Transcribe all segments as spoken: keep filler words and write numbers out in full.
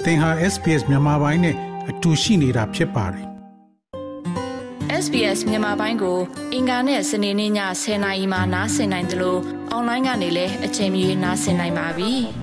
သင်ဟာ เอส พี เอส မြန်မာပိုင်းနဲ့အတူရှိနေတာဖြစ်ပါတယ်။ เอส พี เอส မြန်မာပိုင်းကိုအင်ကာနဲ့စနေနေ့ညဆယ်နာရီမှနားဆင်နိုင်တယ်လို့အွန်လိုင်းကနေလည်းအချိန်မီနားဆင်နိုင်ပါပြီ။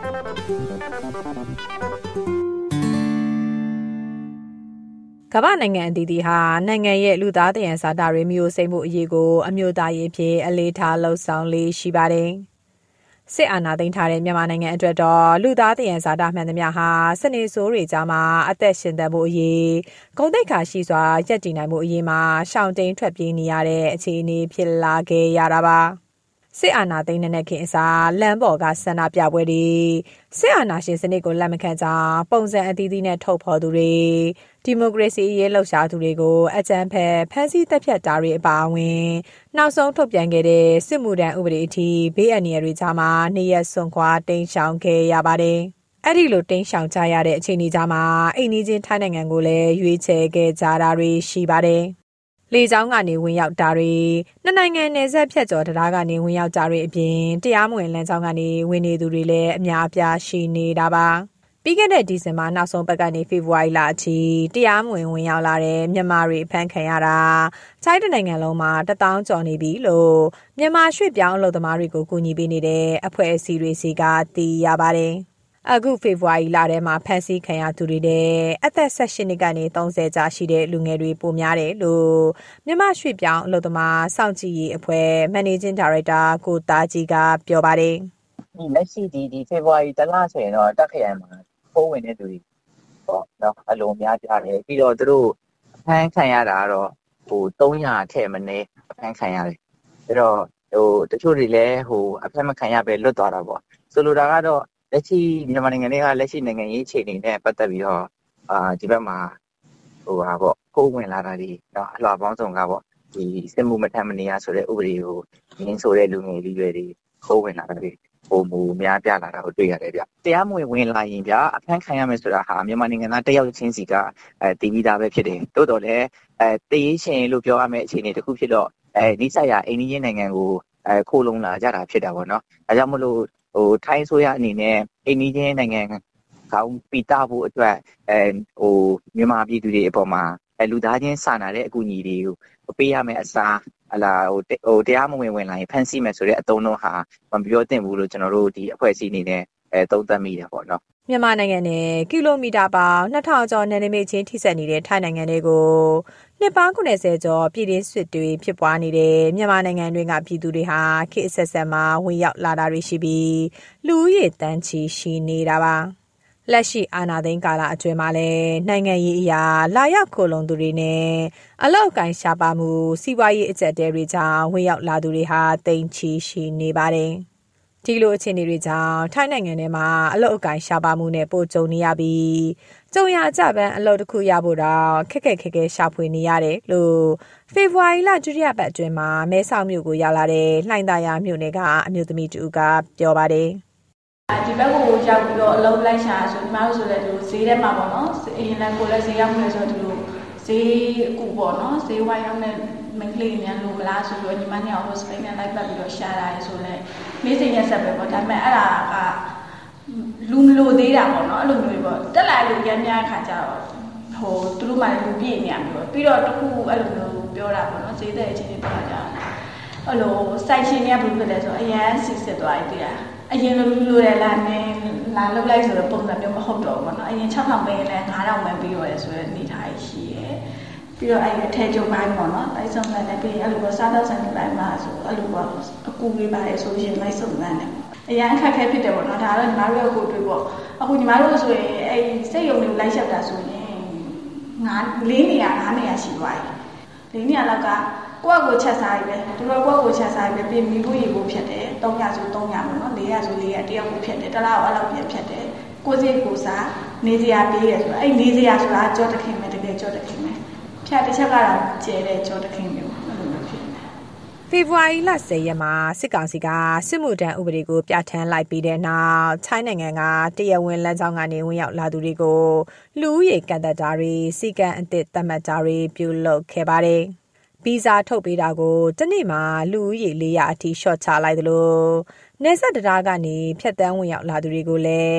ကမ္ဘာနိုင်ငံအသီးသီးဟာနိုင်ငံရဲ့လူသားသယံဇာတတွေမျိုးစိမ်မှုအရေးကိုအမျိုးသားရေးဖြစ်အလေးထားလှုံ့ဆော်လေးရှိပါတယ်။စစ်အာဏာသိမ်းထားတဲ့မြန်မာနိုင်ငံအတွက်တော့လူသားသယံဇာတမှန်သမျှဟာစနေဆိုးတွေကြားမှာအသက်ရှင်သန်မှုအရေးဂုဏ်သိက္ခာရှိစွာရပ်တည်နိုင်မှုအရေးမှာရှောင်တိန်ထွက်ပြေးနေရတဲ့အခြေအနေဖြစ်လာခဲ့ရတာပါစစ်အာဏာသိမ်းတဲ့ခင်အစားလမ်းပေါ်ကဆန္ဒပြပွဲတွေစစ်အာဏာရှင်စနစ်ကိုလက်မခံကြောင်းပုံစံအသီးသီးနဲ့ထုတ်ဖော်သူတွေဒီမိုကရေစီရေးလှုပ်ရှားသူတွေကိုအကြမ်းဖက်ဖမ်းဆီးတပ်ဖြတ်တာတွေအပါအဝင်နောက်ဆုံးထုတ်ပြန်ခဲ့တဲ့စစ်မှုထမ်းဥပဒေအထိဘေးအန္တရာယ်တွေကြားမှာနေရစွန့်ခွာတိမ်းရှောင်ခဲ့ရပါတယ်။အဲ့ဒီလိုတိမ်းရှောင်ကြရတဲ့အခြေအနေကြားမှာအိမ်နီးချင်းထိုင်းနိုင်ငံကိုလည်းရွေးချယ်ခဲ့ကြတာတွေရှိပါတယ်။လေကြောင်းကနေဝင်ရောက်တာတွေနှစ်နိုင်ငံနယ်စပ်ဖြတ်ကျော်တရားကနေဝင်ရောက်ကြတွေအပြင်တရားမဝင်လမ်းကြောင်းကနေဝင်နေသူတွေလည်းအများအပြားရှိနေတာပါပြီးခဲ့တဲ့ဒီဇင်ဘာနောက်ဆုံးပတ်ကနေဖေဖော်ဝါရီလအထိတရားမဝင်ဝင်ရောက်လာတဲ့မြန်မာတွေဖမ်းခံရတာချိုင်းနိုင်ငံလုံးမှာတထောင်ကျော်နေပြီလို့မြန်မာရွှေ့ပြောင်းအလုပ်သမားတွေကိုကူညီပေးနေတဲ့အဖွဲ့အစည်းတွေစီကသိရပါတယ်အခုဖေဖော်ဝါရီလထဲမှာဖမ်းဆီးခံရသူတွေတဲ့အသက်၁၈နှစ်ကနေ၃၀ကြာရှိတဲ့လူငယ်တွေပိုများတယ်လို့မြန်မာရွှေ့ပြောင်းအလုပ်သမားစောင့်ကြည့်ရေးအဖွဲ့ Managing Director ကိုသားကြီးကပြောပါတယ်ဒီလက်ရှိဒီဒီဖေဖော်ဝါရီတလဆိုရင်တော့တက်ခရိုင်မှာပိုးဝင်တဲ့သူတွေပေါ့နော်အလုံးများကြတယ်ပြီးတော့သူတို့ဖမ်းခံရတာကတော့ဟို၃၀၀ထက်မနည်းဖမ်းခံရတယ်အဲ့တော့ဟိုတချို့တွေလည်းဟိုအဖမ်းမခံရပဲလွတ်သွားတာပေါ့ဆိုလိုတာကတော့လက်ရှိမြန်မာနိုင်ငံတွေကလက်ရှိနိုင်ငံရေးအခြေအနေနဲ့ပတ်သက်ပြီးတော့အာဒီဘက်မှာဟိုဟာပေါ့ကိုယ်ဝင်လာတာဒီနော်အလှပေါင်းစုံကပေါ့ဒီစစ်မှုမထမ်းမနေရဆိုတဲ့ဥပဒေကိုရင်းဆိုတဲ့လူငယ်လေးတွေကိုယ်ဝင်လာတာဒီပုံမူများပြလာတာကိုတွေ့ရတယ်ဗျတရားမဝင်ဝင်လာရင်ဗျအဖမ်းခံရမယ်ဆိုတာဟာမြန်မာနိုင်ငံသားတယောက်ချင်းစီကအဲတည်ပြီးသားပဲဖြစ်တယ်တိုးတော်လည်းအဲတည်ရေးရှင်လို့ပြောရမယ့်အခြေအနေတစ်ခုဖြစ်တော့အဲနိစ္စရာအိန္ဒိယနိုင်ငံကိုအဲခိုးလုံလာကြတာဖြစ်တာပေါ့နော်ဒါကြောင့်မလို့ဟိုထိုင်းဆိုရအနေနဲ့အိန္ဒိယနိုင်ငံကောင်းပီတာဖို့အတွက်အဲဟိုမြန်မာပြည်သူတွေအပေါ်မှာအဲလူသားချင်းစာနာတဲ့အကူအညီတွေကိုပေးရမယ်အစားအလားဟိုဟိုတရားမဝင်ဝင်လာရင်ဖန်ဆီးမယ်ဆိုတဲ့အသုံးတော့ဟာမပြောသင့်ဘူးလို့ကျွန်တော်တို့ဒီအဖွဲ့အစည်းအနေနဲ့အဲသုံးသပ်မိတယ်ပေါ့နော်မြန်မာနိုင်ငံနဲ့ကီလိုမီတာပေါင်းနှစ်ထောင်ကျော်နယ်နိမိတ်ချင်းထိစပ်နေတဲ့ထိုင်းနိုင်ငံတွေကိုနှစ်ပေါင်း၉၀ကျော်ပြည်တွင်းစစ်တွေဖြစ်ပွားနေတဲ့မြန်မာနိုင်ငံတွင်းကပြည်သူတွေဟာခေတ်အဆက်ဆက်မှာဝင်ရောက်လာတာတွေရှိပြီးလူဦးရေတန်းချီရှိနေတာပါလက်ရှိအာဏာသိမ်းကာလအတွင်းမှာလည်းနိုင်ငံရေးအရာလာရောက်ခိုလုံသူတွေနဲ့အလောက်ကိုင်းရှားပါမှုစီးပွားရေးအကျပ်တဲတွေကြောင့်ဝင်ရောက်လာသူတွေဟာတိမ်ချီရှိနေပါတယ်ဒီလိုအခြေအနေတွေကြောင့်ထိုင်းနိုင်ငံထဲမှာအလောက်ကိုင်းရှားပါမှုနဲ့ပိုကြုံနေရပြီးကြုံရကြပန်းအလောက်တစ်ခုရဖို့တော့ခက်ခက်ခဲခဲရှာဖွေနေရတယ်လို့ဖေဖော်ဝါရီလဒုတိယပတ်အတွင်းမှာမဲဆောက်မြို့ကိုရောက်လာတဲ့လှိုင်သာယာမြို့နယ်ကအမျိုးသမီးတူကပြောပါတယ်ဒီဘက်ကိုရောက်ပြီးတော့အလုံးလိုက်ရှာဆိုဒီမှာလို့ဆိုလည်းဒီလိုဈေးထဲမှာပေါ့နော်အရင်လည်းကိုလည်းဈေးရောက်နေဆိုတော့ဒီလိုဈေးအကူပေါ့နော်ဈေးဝိုင်းရောက်နေမင်းကလေးများလို့မလားဆိုတော့ညီမနဲ့အောင်လို့စပိန်နဲ့လိုက်ပတ်ပြီးတော့ရှာတာရဆိုလဲမေးစိန်ရက်ဆက်ပဲပေါ့ဒါပေမဲ့အဲ့ဒါကလူမလို့သေးတာပေါ့နော်အဲ့လိုမျိုးပေါ့တက်လာလို့ပြန်များခါကြတော့ဟိုသူတို့မှလည်းလူပြည့်နေရမျိုးပြီးတော့တခုအဲ့လိုမျိုးပြောတာပေါ့နော်ဈေးတဲ့အချင်းချင်းပြောကြတာအဲ့လိုစိုက်ရှင်တွေကဘယ်လိုဖြစ်လဲဆိုအရန်စစ်စစ်သွားပြီတည်တာအရင်လိုလိုရလာနေလာလောက်လိုက်ဆိုတော့ပုံစံမျိုးမဟုတ်တော့ဘူးเนาะအရင်၆ထောင်ပေးရင်လည်း၅ထောင်ပဲပြီးရတယ်ဆိုတဲ့အနေထားရှိရဲပြီးတော့အဲ့ဒီအထက်ကျုပ်ပိုင်းပေါ့เนาะလိုက်ဆုံးတဲ့လည်းပြီးအဲ့လိုပေါ့စားတော့ဆိုင်ပိုင်းမှာဆိုအဲ့လိုပေါ့အကူပေးပါတယ်ဆိုရင်လိုက်ဆုံးတဲ့နဲ့အရင်အခက်ခဲဖြစ်တယ်ပေါ့เนาะဒါတော့ညီမတို့ကိုတွေ့ပေါ့အခုညီမတို့ဆိုရင်အဲ့စိတ်ယုံလေးလိုက်ချက်တာဆိုရင်ငါလေးနေရ၅နေရရှိသွားပြီလေးနေရလောက်ကကိုယ့်ကိုချက်စားပြီပဲသူတို့ကိုယ့်ကိုချက်စားပြီပြင်မိဖို့ရေဖို့ဖြစ်တယ်၃ညဆို၃ညပေါ့နော်၄ညဆို၄ညတယောက်ကိုဖြစ်တယ်တလားအဲ့လောက်ပြန်ဖြစ်တယ်ကိုစိတ်ကိုစားနေစရာပေးရဆိုတော့အဲ့နေစရာဆိုတာကြောတခင်ပဲတကယ်ကြောတခင်ပဲဖြတ်တစ်ချက်ကတော့ကျဲတဲ့ကြောတခင်မျိုးအဲ့လိုမျိုးဖြစ်တယ်ဖေဖော်ဝါရီလ၁၀ရက်မှာစစ်ကောင်စီကစစ်မှုထမ်းဥပဒေကိုပြဋ္ဌာန်းလိုက်ပြီးတဲ့နောက်ထိုင်းနိုင်ငံကတရားဝင်လမ်းကြောင်းကနေဝင်ရောက်လာသူတွေကိုလူဦးရေကန့်သတ်တာတွေစီကံအသစ်သတ်မှတ်တာတွေပြုလုပ်ခဲ့ပါတယ်ဗီဇာထုတ်ပေးတာကိုတနေ့မှာလူဦးရေ၄ရာအထိရှော့ချလိုက်သလိုနေဆက်တရားကနေဖြတ်တန်းဝင်ရောက်လာသူတွေကိုလည်း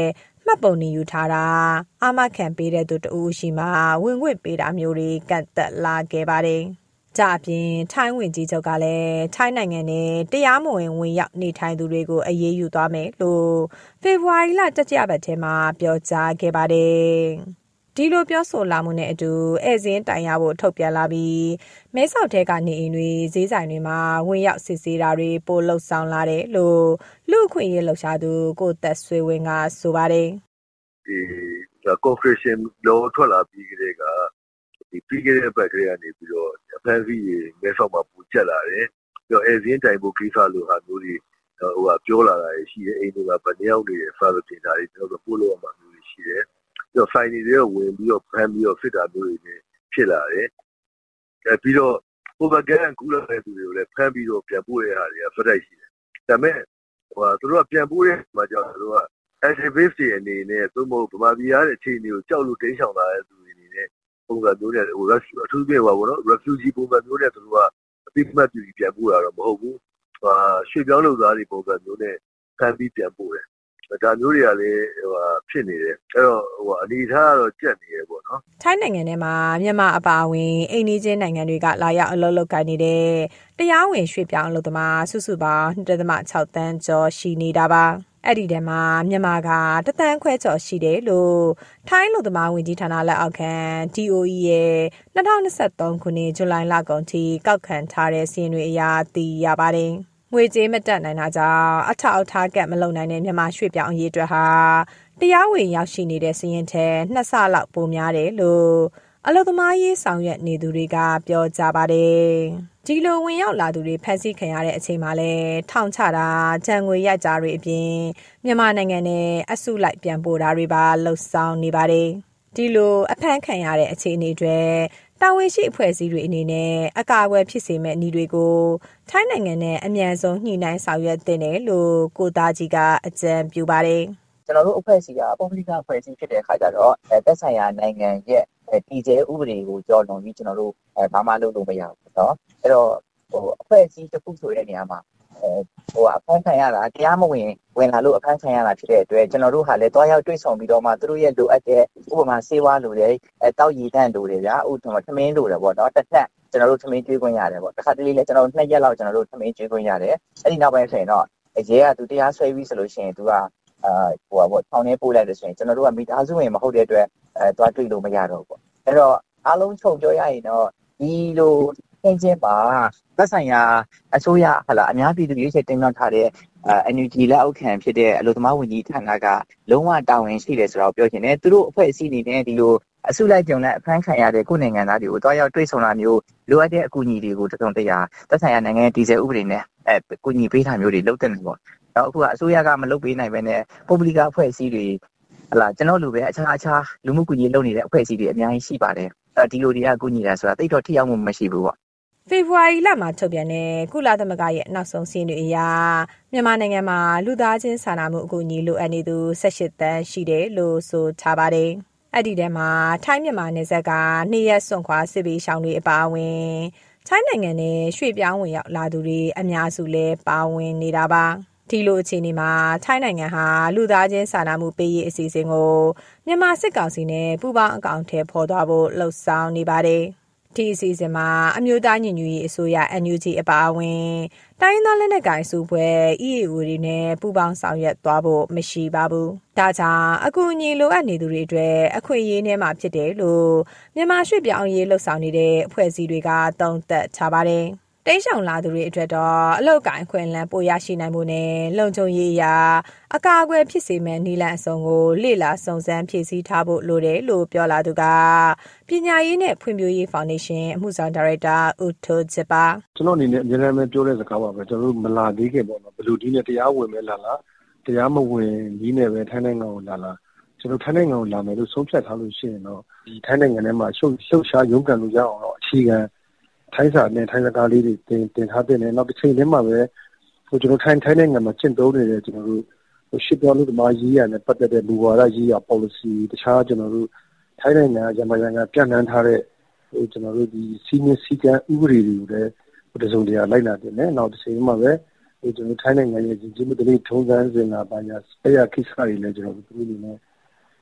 မှတ်ပုံနေယူထားတာအာမခံပေးတဲ့သူတဦးရှိမှဝင်ခွင့်ပေးတာမျိုးတွေကန့်သက်လာခဲ့ပါတယ်။ကြအပြင်ထိုင်းဝင်ကြီးချုပ်ကလည်းထိုင်းနိုင်ငံနဲ့တရားမဝင်ဝင်ရောက်နေထိုင်သူတွေကိုအရေးယူသွားမယ်လို့ဖေဖော်ဝါရီလတတိယပတ်ထဲမှာပြောကြားခဲ့ပါတယ်။ဒီလိုပြောဆိုလာမှုနဲ့အတူဧည့်စင်းတိုင်ရဖို့ထုတ်ပြန်လာပြီးမဲဆောက်ထဲကနေအိမ်တွေဈေးဆိုင်တွေမှာဝင်ရောက်စစ်ဆေးတာတွေပိုလှုပ်ဆောင်လာတယ်လို့လူအခွင့်အရေးလှုပ်ရှားသူကိုသက်ဆွေဝင်းကဆိုပါတယ်။ဒီConfederation law ထွက်လာပြီးကြတဲ့ကဒီပြီးခဲ့တဲ့ဘက်ကလေးကနေပြီးတော့အဖက်စီမဲဆောက်မှာပူချက်လာတယ်။ပြီးတော့ဧည့်စင်းတိုင်ဖို့ကိစ္စလိုဟာမျိုးတွေဟိုကပြောလာတာရှိတယ်အိမ်တွေကဗနေရောက်နေတဲ့ service တင်တာတွေကျွန်တော်တို့ပို့လို့ရမှာမျိုးတွေရှိတယ်။ပြီးတော့ fine တွေဝင်ပြီးတော့ဖမ်းပြီးတော့ fit တာမျိုးတွေဖြစ်လာတယ်။အဲပြီးတော့ propaganda ကူလာတဲ့သူတွေကိုလည်းဖမ်းပြီးတော့ပြန်ပို့ရတဲ့ဟာတွေကဖက်တိုက်ရှိတယ်။ဒါပေမဲ့ဟိုသူတို့ကပြန်ပို့တဲ့မှာကြောင့်သူတို့က activist တွေအနေနဲ့သို့မဟုတ်ဗမာပြည်ရတဲ့အခြေအနေကိုကြောက်လို့တိမ်းရှောင်လာတဲ့သူတွေအနေနဲ့ပုံစံမျိုးနဲ့ဟို အထူးပြပါဘောနော် refugee ပုံစံမျိုးနဲ့သူတို့ကအသိမှတ်ပြုပြီးပြန်ပို့တာတော့မဟုတ်ဘူး။ဟာရွှေပြောင်းလုပ်သားတွေပုံစံမျိုးနဲ့ဖမ်းပြီးပြန်ပို့တယ်။ဒါမျိုးတွေကလည်းဟိုဖြစ်နေတယ်အဲ့တော့ဟိုအနေထားကတော့ကြက်နေရပေါ့နော်ထိုင်းနိုင်ငံထဲမှာမြန်မာအပါအဝင်အိမ်နီးချင်းနိုင်ငံတွေကလာရောက်အလုပ်လုပ်ကိုင်နေတဲ့တရားဝင်ရွှေ့ပြောင်းအလုပ်သမားစုစုပေါင်း ၂ ဒသမ ၆ သန်းကျော်ရှိနေတာပါအဲ့ဒီထဲမှာမြန်မာကတသန်းခွဲကျော်ရှိတယ်လို့ထိုင်းအလုပ်သမားဝန်ကြီးဌာနလက်အောက်ခံ D O E ရဲ့၂၀၂၃ခုနှစ်ဇူလိုင်လကုန်ထိကောက်ခံထားတဲ့စီးရင်တွေအရသိရပါတယ်ငွေကြေးမတက်နိုင်တာကြောင့်အထောက်အထားကတ်မလုံနိုင်တဲ့မြန်မာရွှေ့ပြောင်းအရေးအတွက်ဟာတရားဝင်ရောက်ရှိနေတဲ့စီးရင်ထဲနှစ်ဆလောက်ပိုများတယ်လို့အလုပ်သမားရေးဆောင်ရွက်နေသူတွေကပြောကြပါတယ်ဒီလိုဝင်ရောက်လာသူတွေဖမ်းဆီးခံရတဲ့အချိန်မှာလဲထောင်ချတာဂျန်ငွေရိုက်ကြတွေအပြင်မြန်မာနိုင်ငံနဲ့အစုလိုက်ပြန်ပို့တာတွေပါလှုပ်ဆောင်နေပါတယ်ဒီလိုအဖမ်းခံရတဲ့အခြေအနေတွေတာဝန်ရှိအဖွဲ့အစည်းတွေအနေနဲ့အကာအကွယ်ဖြစ်စေမဲ့ဤတွေကိုထိုင်းနိုင်ငံနဲ့အမြန်ဆုံးညှိနှိုင်းဆောင်ရွက်သင့်တယ်လို့ကိုသားကြီးကအကြံပြုပါတယ်ကျွန်တော်တို့အဖွဲ့အစည်းကပုဂ္ဂလိကအဖွဲ့အစည်းဖြစ်တဲ့အခါကျတော့သက်ဆိုင်ရာနိုင်ငံရဲ့တည်ဆဲဥပဒေကိုကြော်လွန်ပြီးကျွန်တော်တို့ဘာမှလုပ်လို့မရဘူးเนาะအဲ့တော့ဟိုအဖွဲ့အစည်းတစ်ခုဆိုတဲ့နေရာမှာအဲဟိုအဖမ်းခံရတာတရားမဝင်ဝင်လာလို့အဖမ်းခံရတာဖြစ်တဲ့အတွက်ကျွန်တော်တို့ဟာလည်းတွားရောက်တွေ့ဆုံပြီးတော့မှသူတို့ရဲ့လိုအပ်တဲ့ဥပမာစေဝါလိုတဲ့အဲတောက်ရည်တန့်လိုတယ်ဗျာဥပမာထမင်းလိုတယ်ပေါ့เนาะတစ်သက်ကျွန်တော်တို့ထမင်းကျွေးခွင့်ရတယ်ပေါ့တစ်ခါတလေလည်းကျွန်တော်တို့နှစ်ရက်လောက်ကျွန်တော်တို့ထမင်းကျွေးခွင့်ရတယ်အဲ့ဒီနောက်ပိုင်းဆိုရင်တော့ရဲကသူတရားစွဲပြီးဆိုလို့ရှိရင်သူကအာဟိုပေါ့ထောင်ထဲပို့လိုက်တယ်ဆိုရင်ကျွန်တော်တို့ကမိသားစုဝင်မဟုတ်တဲ့အတွက်အဲတွားတွေ့လို့မရတော့ဘူးပေါ့အဲ့တော့အားလုံးချုပ်ပြောရရင်တော့ဒီလိုသင်ချင်းပါသက်ဆိုင်ရာအစိုးရဟလာအများပြည်သူရွေးချယ်တင်မြှောက်ထားတဲ့ N U G လက်အောက်ခံဖြစ်တဲ့အလုပ်သမားဝန်ကြီးဌာနကလုံးဝတာဝန်ရှိတယ်ဆိုတော့ပြောချင်တယ်သူတို့အဖွဲ့အစည်းတွေနဲ့ဒီလိုအစုလိုက်ကြုံလိုက်အဖမ်းခံရတဲ့ကိုယ်နိုင်ငံသားတွေကိုတွားရောက်တွေ့ဆုံတာမျိုးလိုအပ်တဲ့အကူအညီတွေကိုတုံ့တရာသက်ဆိုင်ရာနိုင်ငံရဲ့တည်ဆဲဥပဒေနဲ့အဲကူညီပေးတာမျိုးတွေလုပ်တဲ့နေပေါ့တော့အခုကအစိုးရကမလုပ်ပေးနိုင်ဘဲနဲ့ပုဂ္ဂလိကအဖွဲ့အစည်းတွေဟလာကျွန်တော်လူပဲအခြားအခြားလူမှုကူညီလုပ်နေတဲ့အဖွဲ့အစည်းတွေအများကြီးရှိပါတယ်အဲဒီလိုတွေကကူညီတာဆိုတာတိတ်တော့ထိရောက်မှုမရှိဘူးပေါ့ဖေဖော်ဝါရီလမှာထုတ်ပြန်တဲ့ကုလသမဂ္ဂရဲ့နောက်ဆုံးစာရင်းတွေအရမြန်မာနိုင်ငံမှာလူသားချင်းစာနာမှုအကူအညီလိုအပ်နေသူ၁၈သန်းရှိတယ်လို့ဆိုထားပါတယ်အဲ့ဒီထဲမှာထိုင်းမြန်မာနယ်စပ်ကနေရက်စွန့်ခွာစစ်ဘေးရှောင်တွေအပါအဝင်ထိုင်းနိုင်ငံနဲ့ရွှေ့ပြောင်းဝင်ရောက်လာသူတွေအများစုလဲပါဝင်နေတာပါဒီလိုအခြေအနေမှာထိုင်းနိုင်ငံဟာလူသားချင်းစာနာမှုပေးရေးအစီအစဉ်ကိုမြန်မာစစ်ကောင်စီနဲ့ပူးပေါင်းအကောင့်ထဲပေါ်သွားဖို့လှုံ့ဆော်နေပါတယ်ဒီအစီအစဉ်မှာအမျိုးသားညီညွတ်ရေးအစိုးရ N U G အပါအဝင်တိုင်းသားလက်နက်ကိုင်စုဖွဲ့ E A O တွေနဲ့ပူးပေါင်းဆောင်ရွက်သွားဖို့မရှိပါဘူး။ဒါကြောင့်အကူအညီလိုအပ်နေသူတွေအတွက်အခွင့်အရေးနဲ့မှဖြစ်တယ်လို့မြန်မာရွှေ့ပြောင်းရေးလှုပ်ဆောင်နေတဲ့အဖွဲ့အစည်းတွေကသုံးသပ်ထားပါတယ်။တိတ်ဆောင်လာသူတွေအတွက်တော့အလောက်ကိုင်းခွင့်လန်းပိုရရှိနိုင်မှုနဲ့လုံခြုံရေးအရာအကာအကွယ်ဖြစ်စေမဲ့နည်းလမ်းအစုံကိုလေ့လာစုံစမ်းဖြည့်ဆည်းထားဖို့လိုတယ်လို့ပြောလာသူကပညာရေးနဲ့ဖွံ့ဖြိုးရေးဖောင်ဒေးရှင်းအမှုဆောင်ဒါရိုက်တာဦးထိုးချစ်ပါကျွန်တော်အနေနဲ့အများအားပြောတဲ့စကားပါပဲကျွန်တော်တို့မလာသေးခင်ပေါ့နော်ဘယ်လိုဒီနဲ့တရားဝင်မဲ့လာလားတရားမဝင်ဒီနဲ့ပဲထိုင်းနိုင်ငံကိုလာလားကျွန်တော်ထိုင်းနိုင်ငံကိုလာမယ်လို့ဆုံးဖြတ်ထားလို့ရှိရင်တော့ဒီထိုင်းနိုင်ငံထဲမှာရှုပ်ရှုပ်ရှားရုန်းကန်လို့ရအောင်တော့အခြေခံထိုင်းစာနဲ့ထိုင်းစကားလေးတွေတင်တင်ထားတဲ့နဲ့နောက်တစ်ချိန်တည်းမှာပဲဟိုကျွန်တော်ထိုင်းထိုင်းနိုင်ငံမှာကျင့်သုံးနေတဲ့ကျွန်တော်တို့ရှစ်ပြောင်းလို့ဒီမှာရေးရတဲ့ပတ်သက်တဲ့မူဝါဒရေးရ policy တခြားကျွန်တော်တို့ထိုင်းနိုင်ငံရမန်နိုင်ငံပြန့်နှံ့ထားတဲ့ဟိုကျွန်တော်တို့ဒီစီမင်းစည်းကမ်းဥပဒေတွေကိုလည်းတစုံတရာလိုက်လာတယ်နဲ့နောက်တစ်ချိန်မှာပဲဟိုကျွန်တော်ထိုင်းနိုင်ငံရဲ့ကြီးမှုတလေးထုံးစံစဉ်ကဘာညာဆရာကိစ္စတွေလည်းကျွန်တော်တို့သူတို့အနေနဲ့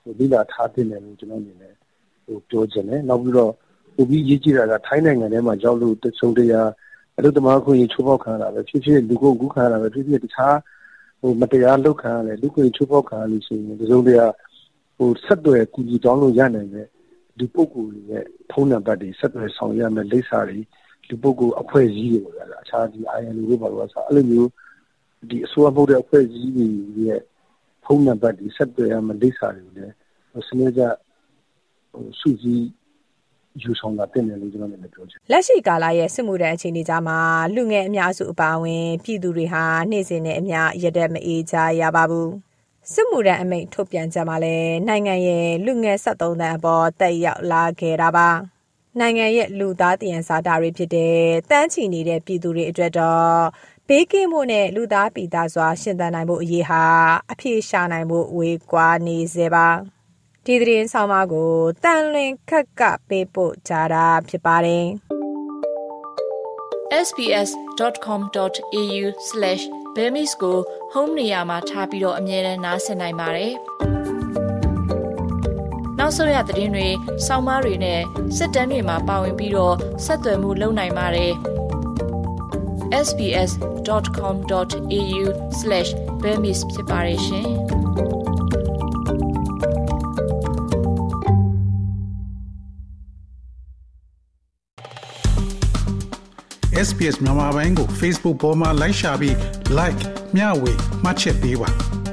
ဟိုလိလာထားတဲ့နယ်လို့ကျွန်တော်အနေနဲ့ဟိုပြောချင်တယ်နောက်ပြီးတော့ပိုပြီးရေးကြည့်တာကထိုင်းနိုင်ငံထဲမှာရောက်လို့တဆုံတရာအလုပ်သမားခွင့်ချိုးဖောက်ခံရတာပဲဖြစ်ဖြစ်လူကုန်ကူးခံရတာပဲဖြစ်ဖြစ်တခြားဟိုမတရားလုပ်ခံရတယ်လူခွင့်ချိုးဖောက်ခံရလို့ရှိရင်တဆုံတရာဟိုဆက်သွယ်ကူညီတောင်းလို့ရနိုင်တဲ့ဒီပုဂ္ဂိုလ်တွေရဲ့ဖုန်းနံပါတ်တွေဆက်သွယ်ဆောင်ရမယ်လိပ်စာတွေဒီပုဂ္ဂိုလ်အဖွဲ့အစည်းတွေပေါ့ဗျာအခြားဒီ I N L တို့ပါလို့ဆိုအဲ့လိုမျိုးဒီအစိုးရမဟုတ်တဲ့အဖွဲ့အစည်းတွေရဲ့ဖုန်းနံပါတ်တွေဆက်သွယ်ရမယ်လိပ်စာတွေလည်းစနစ်ကျဟိုစုစည်းယူဆောင်တာတင်တယ်လို့ကျွန်တော်လည်းပြောချင်လက်ရှိကာလရဲ့စစ်မှုထမ်းအခြေအနေကြားမှာလူငယ်အများစုအပါအဝင်ပြည်သူတွေဟာနေ့စဉ်နဲ့အမျှရတဲ့မအေးကြရပါဘူးစစ်မှုထမ်းအမိန့်ထုတ်ပြန်ကြမှာလဲနိုင်ငံရဲ့လူငယ်ဆက်သုံးတန်းအပေါ်တက်ရောက်လာခဲ့တာပါနိုင်ငံရဲ့လူသားတည်ရန်စာတာတွေဖြစ်တဲ့တန်းချီနေတဲ့ပြည်သူတွေအတွက်တော့ဘေးကင်းမှုနဲ့လူသားပီသားစွာရှင်သန်နိုင်ဖို့အရေးဟာအပြေရှာနိုင်ဖို့ဝေးကွာနေစေပါဒီသတင်းဆောင်မကိုတန်လွင်ခက်ကပေးပို့ကြတာဖြစ်ပါတယ်เอส บี เอส ดอท คอม ดอท เอ ยู สแลช เบมิส ကို home နေရာမှာထားပြီးတော့အမြဲတမ်းနားဆင်နိုင်ပါတယ်နောက်ဆုံးရသတင်းတွေစောင်းမားတွေနဲ့စစ်တမ်းတွေမှာပါဝင်ပြီးတော့ဆက်သွယ်မှုလုပ်နိုင်ပါတယ် เอส บี เอส ดอท คอม ดอท เอ ยู สแลช เบมิส ဖြစ်ပါတယ်ရှင်เอส พี เอส မြန်မာပိုင်းကို Facebook ပေါ်မှာ like ရှာပြီး like မျှဝေမှတ်ချက်ပေးပါ